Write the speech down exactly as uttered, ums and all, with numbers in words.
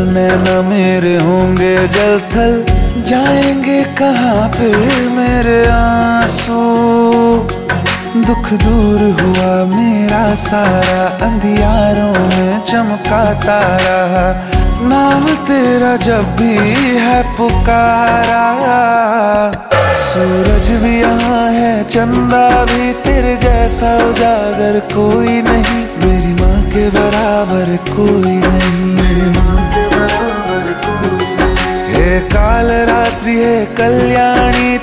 नैना मेरे होंगे जल थल, जाएंगे कहाँ फिर मेरे आंसू। दुख दूर हुआ मेरा सारा, अंधियारों में चमका तारा। नाम तेरा जब भी है पुकारा, सूरज भी यहाँ है चंदा भी, तेरे जैसा उजागर कोई नहीं, मेरी माँ के बराबर कोई नहीं। मेरी माँ के बराबर कोई नहीं। हे काल रात्रि हे कल्याणी,